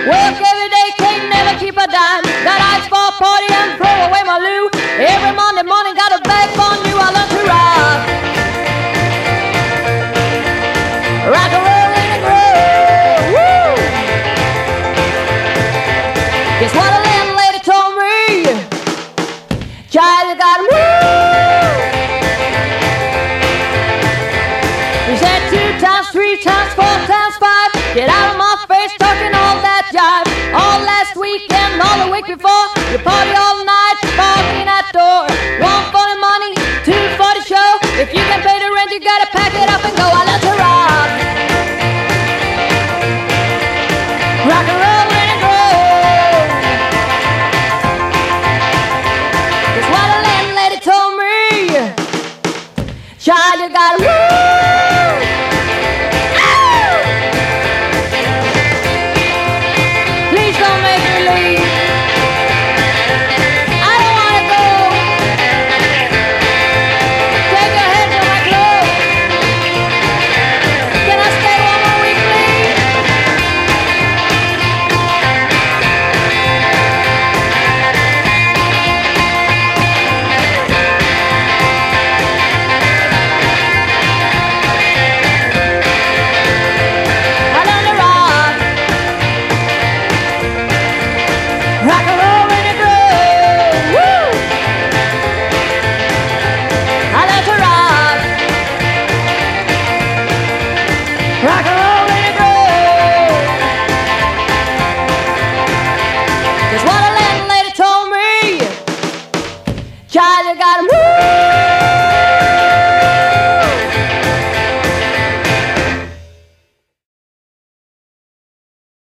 Work every day, can't never keep a dime. Got eyes for a party and throw away my loo. Every Monday morning, got a bag for new. I learn to rock. Rock and roll in the groove. Woo! Guess what a landlady told me? Child, you gotta move. He said 2 times, 3 times, 4 times, 5. Get out of my